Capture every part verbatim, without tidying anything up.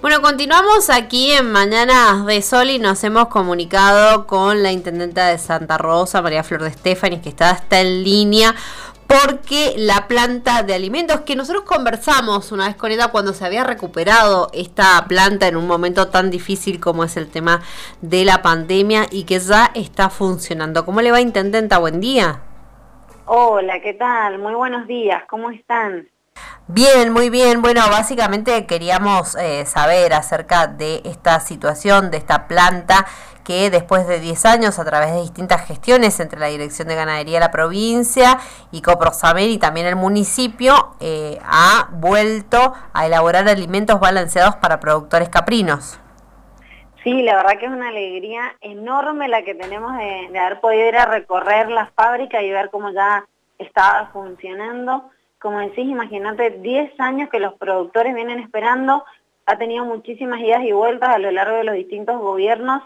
Bueno, continuamos aquí en Mañanas de Sol y nos hemos comunicado con la intendenta de Santa Rosa, María Flor de Estéfanis, que está, está en línea, porque la planta de alimentos, que nosotros conversamos una vez con ella cuando se había recuperado esta planta en un momento tan difícil como es el tema de la pandemia y que ya está funcionando. ¿Cómo le va, intendenta? Buen día. Hola, ¿qué tal? Muy buenos días, ¿cómo están? Bien, muy bien. Bueno, básicamente queríamos eh, saber acerca de esta situación, de esta planta que después de diez años, a través de distintas gestiones entre la Dirección de Ganadería de la provincia y Coprosamer y también el municipio, eh, ha vuelto a elaborar alimentos balanceados para productores caprinos. Sí, la verdad que es una alegría enorme la que tenemos de, de haber podido ir a recorrer la fábrica y ver cómo ya estaba funcionando. Como decís, imagínate, diez años que los productores vienen esperando, ha tenido muchísimas idas y vueltas a lo largo de los distintos gobiernos,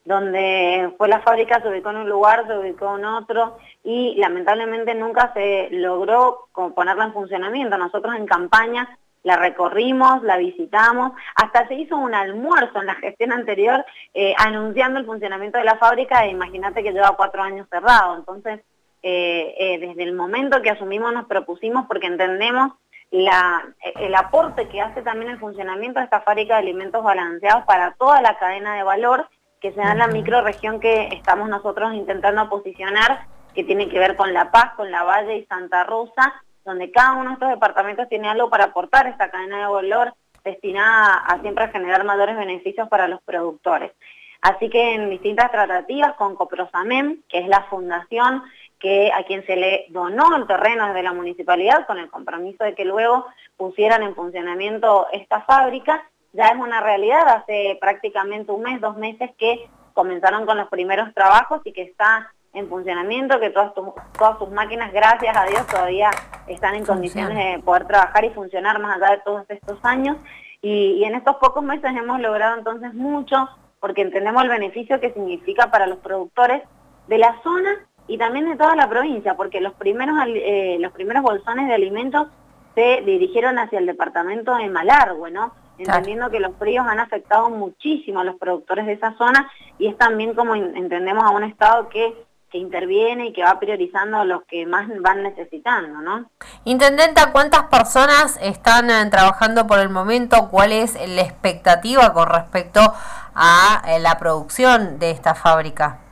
donde fue la fábrica, se ubicó en un lugar, se ubicó en otro, y lamentablemente nunca se logró ponerla en funcionamiento. Nosotros en campaña la recorrimos, la visitamos, hasta se hizo un almuerzo en la gestión anterior eh, anunciando el funcionamiento de la fábrica, e imagínate que lleva cuatro años cerrado. Entonces, eh, eh, desde el momento que asumimos nos propusimos, porque entendemos la, el aporte que hace también el funcionamiento de esta fábrica de alimentos balanceados para toda la cadena de valor que se da en la microrregión que estamos nosotros intentando posicionar, que tiene que ver con La Paz, con La Valle y Santa Rosa, donde cada uno de estos departamentos tiene algo para aportar a esta cadena de valor destinada a siempre generar mayores beneficios para los productores. Así que en distintas tratativas con Coprosamen, que es la fundación que a quien se le donó el terreno desde la municipalidad, con el compromiso de que luego pusieran en funcionamiento esta fábrica, ya es una realidad. Hace prácticamente un mes, dos meses que comenzaron con los primeros trabajos y que está en funcionamiento, que todas, tu, todas sus máquinas, gracias a Dios, todavía están en condiciones de poder trabajar y funcionar más allá de todos estos años. Y, y en estos pocos meses hemos logrado entonces mucho, porque entendemos el beneficio que significa para los productores de la zona y también de toda la provincia, porque los primeros, eh, los primeros bolsones de alimentos se dirigieron hacia el departamento de Malargüe, ¿no? Entendiendo que los fríos han afectado muchísimo a los productores de esa zona, y es también como entendemos a un Estado que que interviene y que va priorizando a los que más van necesitando, ¿no? Intendenta, ¿cuántas personas están eh, trabajando por el momento? ¿Cuál es la expectativa con respecto a eh, la producción de esta fábrica?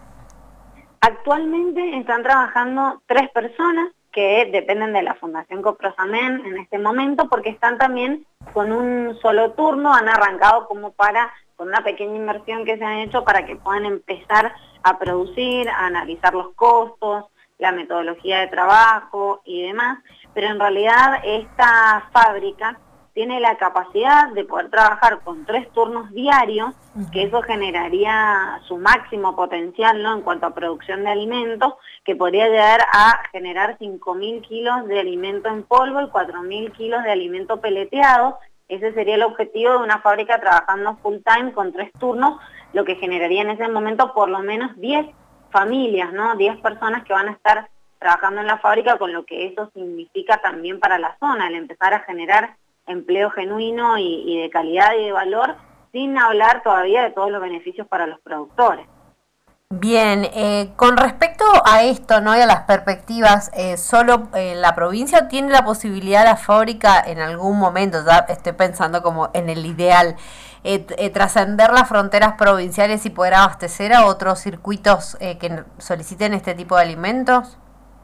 Actualmente están trabajando tres personas que dependen de la Fundación Coprosamen en este momento, porque están también con un solo turno, han arrancado como para, con una pequeña inversión que se han hecho para que puedan empezar a producir, a analizar los costos, la metodología de trabajo y demás, pero en realidad esta fábrica tiene la capacidad de poder trabajar con tres turnos diarios, que eso generaría su máximo potencial, ¿no?, en cuanto a producción de alimentos, que podría llegar a generar cinco mil kilos de alimento en polvo y cuatro mil kilos de alimento peleteado. Ese sería el objetivo de una fábrica trabajando full time con tres turnos, lo que generaría en ese momento por lo menos diez familias, ¿no? diez personas que van a estar trabajando en la fábrica, con lo que eso significa también para la zona, el empezar a generar empleo genuino y, y de calidad y de valor, sin hablar todavía de todos los beneficios para los productores. Bien, eh, con respecto a esto, ¿no?, y a las perspectivas, eh, ¿solo en eh, la provincia tiene la posibilidad la fábrica en algún momento, ya estoy pensando como en el ideal, eh, eh, trascender las fronteras provinciales y poder abastecer a otros circuitos eh, que soliciten este tipo de alimentos?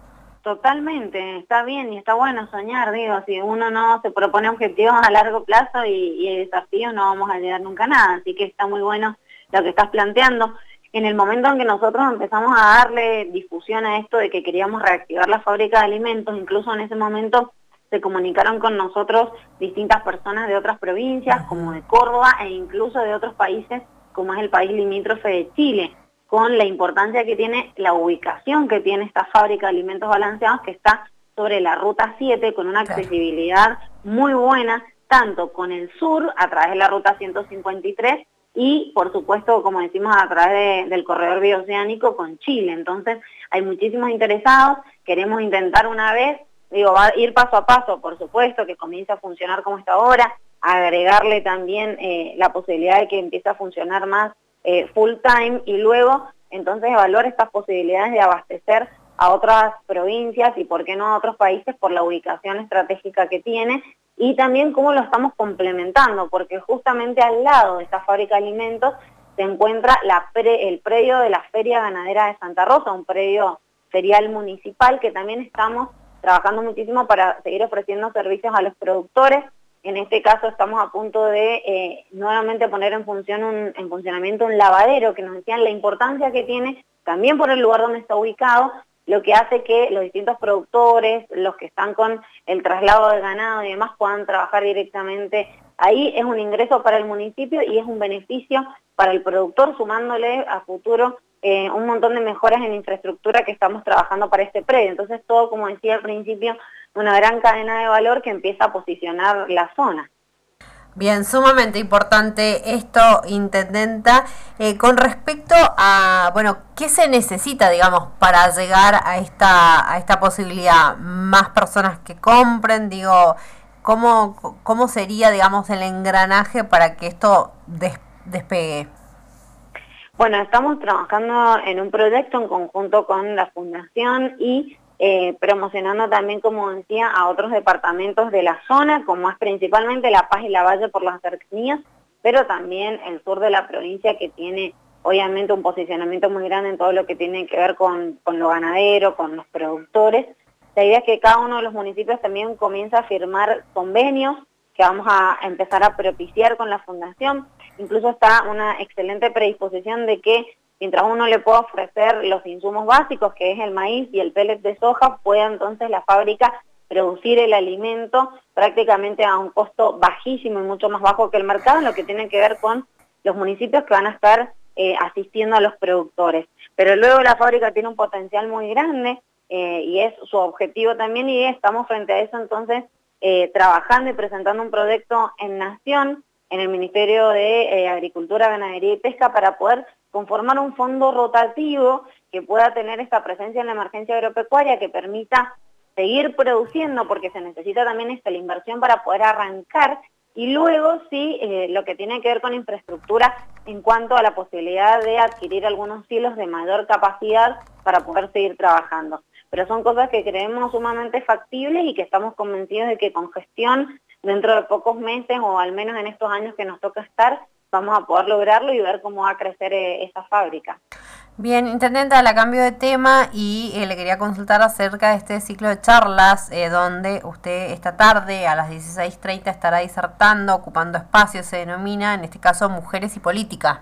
Totalmente, está bien y está bueno soñar, digo, si uno no se propone objetivos a largo plazo y, y desafíos, no vamos a llegar nunca a nada, así que está muy bueno lo que estás planteando. En el momento en que nosotros empezamos a darle difusión a esto de que queríamos reactivar la fábrica de alimentos, incluso en ese momento se comunicaron con nosotros distintas personas de otras provincias, como de Córdoba, e incluso de otros países, como es el país limítrofe de Chile, con la importancia que tiene la ubicación que tiene esta fábrica de alimentos balanceados, que está sobre la Ruta siete, con una accesibilidad muy buena, tanto con el sur, a través de la Ruta ciento cincuenta y tres, y por supuesto, como decimos, a través de, del corredor bioceánico con Chile. Entonces hay muchísimos interesados, queremos intentar una vez, digo, va a ir paso a paso, por supuesto, que comience a funcionar como está ahora, agregarle también eh, la posibilidad de que empiece a funcionar más eh, full time y luego entonces evaluar estas posibilidades de abastecer a otras provincias y por qué no a otros países por la ubicación estratégica que tiene y también cómo lo estamos complementando, porque justamente al lado de esta fábrica de alimentos se encuentra la pre, el predio de la Feria Ganadera de Santa Rosa, un predio ferial municipal que también estamos trabajando muchísimo para seguir ofreciendo servicios a los productores. En este caso estamos a punto de eh, nuevamente poner en, función un, en funcionamiento un lavadero que nos decían la importancia que tiene, también por el lugar donde está ubicado, lo que hace que los distintos productores, los que están con el traslado de ganado y demás puedan trabajar directamente ahí. Es un ingreso para el municipio y es un beneficio para el productor, sumándole a futuro eh, un montón de mejoras en infraestructura que estamos trabajando para este predio. Entonces todo, como decía al principio, una gran cadena de valor que empieza a posicionar la zona. Bien, sumamente importante esto, Intendenta. Eh, con respecto a, bueno, ¿qué se necesita, digamos, para llegar a esta a esta posibilidad? ¿Más personas que compren? Digo, ¿cómo, cómo sería, digamos, el engranaje para que esto des, despegue? Bueno, estamos trabajando en un proyecto en conjunto con la Fundación y Eh, promocionando también, como decía, a otros departamentos de la zona, como es principalmente La Paz y Lavalle por las cercanías, pero también el sur de la provincia que tiene obviamente un posicionamiento muy grande en todo lo que tiene que ver con, con lo ganadero, con los productores. La idea es que cada uno de los municipios también comienza a firmar convenios que vamos a empezar a propiciar con la Fundación. Incluso está una excelente predisposición de que mientras uno le pueda ofrecer los insumos básicos, que es el maíz y el pellet de soja, pueda entonces la fábrica producir el alimento prácticamente a un costo bajísimo y mucho más bajo que el mercado, en lo que tiene que ver con los municipios que van a estar eh, asistiendo a los productores. Pero luego la fábrica tiene un potencial muy grande eh, y es su objetivo también, y estamos frente a eso entonces eh, trabajando y presentando un proyecto en Nación, en el Ministerio de eh, Agricultura, Ganadería y Pesca, para poder conformar un fondo rotativo que pueda tener esta presencia en la emergencia agropecuaria, que permita seguir produciendo, porque se necesita también esta la inversión para poder arrancar, y luego sí, eh, lo que tiene que ver con infraestructura en cuanto a la posibilidad de adquirir algunos silos de mayor capacidad para poder seguir trabajando. Pero son cosas que creemos sumamente factibles y que estamos convencidos de que con gestión, dentro de pocos meses o al menos en estos años que nos toca estar, vamos a poder lograrlo y ver cómo va a crecer eh, esta fábrica. Bien, Intendenta, la cambio de tema y eh, le quería consultar acerca de este ciclo de charlas eh, donde usted esta tarde a las dieciséis treinta estará disertando, ocupando espacios, se denomina, en este caso, Mujeres y Política.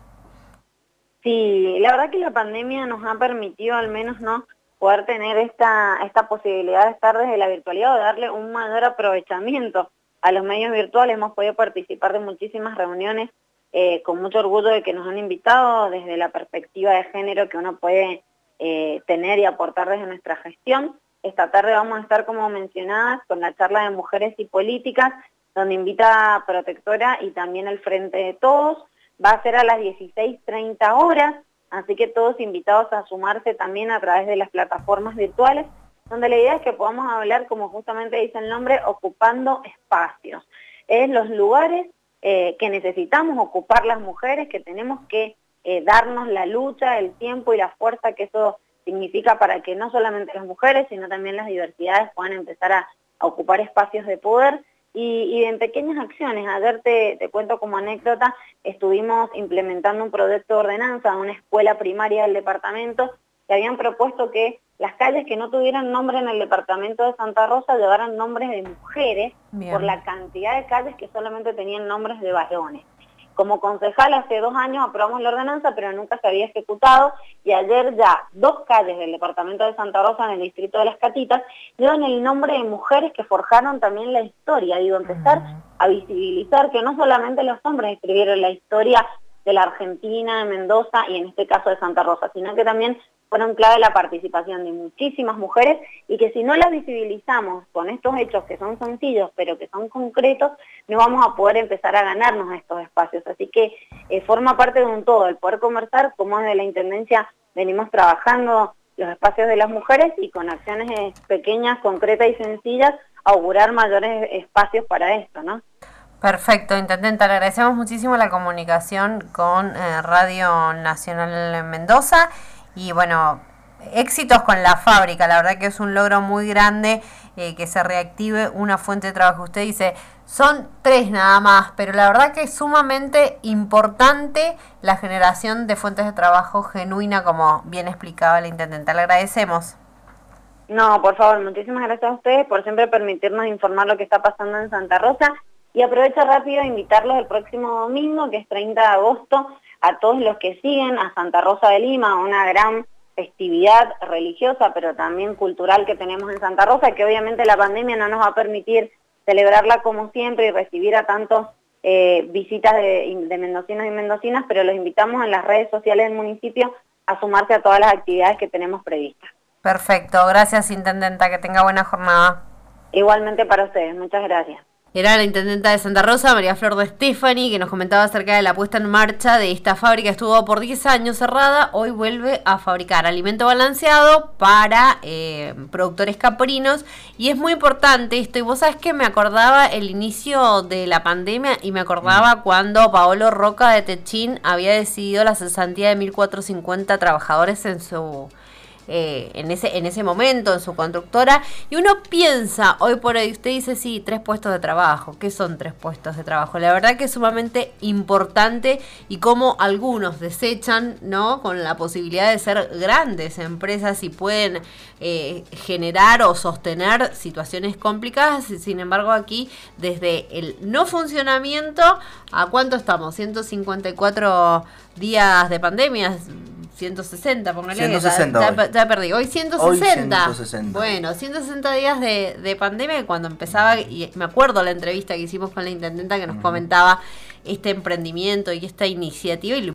Sí, la verdad que la pandemia nos ha permitido al menos no poder tener esta, esta posibilidad de estar desde la virtualidad o de darle un mayor aprovechamiento a los medios virtuales. Hemos podido participar de muchísimas reuniones Eh, con mucho orgullo de que nos han invitado desde la perspectiva de género que uno puede eh, tener y aportar desde nuestra gestión. Esta tarde vamos a estar, como mencionadas, con la charla de Mujeres y Políticas, donde invita a Protectora y también el Frente de Todos. Va a ser a las dieciséis treinta horas, así que todos invitados a sumarse también a través de las plataformas virtuales, donde la idea es que podamos hablar, como justamente dice el nombre, ocupando espacios. Es los lugares Eh, que necesitamos ocupar las mujeres, que tenemos que eh, darnos la lucha, el tiempo y la fuerza que eso significa para que no solamente las mujeres, sino también las diversidades puedan empezar a, a ocupar espacios de poder y, y en pequeñas acciones. Ayer te, te cuento como anécdota, estuvimos implementando un proyecto de ordenanza de una escuela primaria del departamento que habían propuesto que las calles que no tuvieran nombre en el departamento de Santa Rosa llevaran nombres de mujeres. Bien. Por la cantidad de calles que solamente tenían nombres de varones. Como concejal hace dos años aprobamos la ordenanza, pero nunca se había ejecutado, y ayer ya dos calles del departamento de Santa Rosa en el distrito de Las Catitas llevan el nombre de mujeres que forjaron también la historia. Digo, empezar uh-huh. a visibilizar que no solamente los hombres escribieron la historia de la Argentina, de Mendoza y en este caso de Santa Rosa, sino que también fueron clave la participación de muchísimas mujeres, y que si no las visibilizamos con estos hechos que son sencillos pero que son concretos, no vamos a poder empezar a ganarnos estos espacios. Así que eh, forma parte de un todo el poder conversar, como desde la Intendencia venimos trabajando los espacios de las mujeres y con acciones eh, pequeñas, concretas y sencillas, augurar mayores espacios para esto, ¿no? Perfecto, intendenta, le agradecemos muchísimo la comunicación con eh, Radio Nacional Mendoza y bueno, éxitos con la fábrica, la verdad que es un logro muy grande eh, que se reactive una fuente de trabajo. Usted dice, son tres nada más, pero la verdad que es sumamente importante la generación de fuentes de trabajo genuina, como bien explicaba la intendenta. Le agradecemos. No, por favor, muchísimas gracias a ustedes por siempre permitirnos informar lo que está pasando en Santa Rosa. Y aprovecho rápido a invitarlos el próximo domingo, que es treinta de agosto, a todos los que siguen a Santa Rosa de Lima, una gran festividad religiosa, pero también cultural que tenemos en Santa Rosa, que obviamente la pandemia no nos va a permitir celebrarla como siempre y recibir a tantos eh, visitas de, de mendocinos y mendocinas, pero los invitamos en las redes sociales del municipio a sumarse a todas las actividades que tenemos previstas. Perfecto, gracias intendenta, que tenga buena jornada. Igualmente para ustedes, muchas gracias. Era la intendenta de Santa Rosa, María Flor de Stefani, que nos comentaba acerca de la puesta en marcha de esta fábrica. Estuvo por diez años cerrada, hoy vuelve a fabricar alimento balanceado para eh, productores caprinos. Y es muy importante esto, y vos sabés que me acordaba el inicio de la pandemia y me acordaba cuando Paolo Roca de Techín había decidido la cesantía de mil cuatrocientos cincuenta trabajadores en su... Eh, en ese en ese momento, en su constructora, y uno piensa, hoy por hoy, usted dice, sí, tres puestos de trabajo. ¿Qué son tres puestos de trabajo? La verdad que es sumamente importante y como algunos desechan, ¿no?, con la posibilidad de ser grandes empresas y pueden eh, generar o sostener situaciones complicadas. Sin embargo, aquí, desde el no funcionamiento, ¿a cuánto estamos? ciento cincuenta y cuatro días de pandemia, ciento sesenta, póngale. ciento sesenta ya, hoy. ya, ya perdí. Hoy ciento sesenta. Hoy ciento sesenta. Bueno, ciento sesenta días de, de pandemia, cuando empezaba, y me acuerdo la entrevista que hicimos con la intendenta que nos uh-huh. comentaba este emprendimiento y esta iniciativa y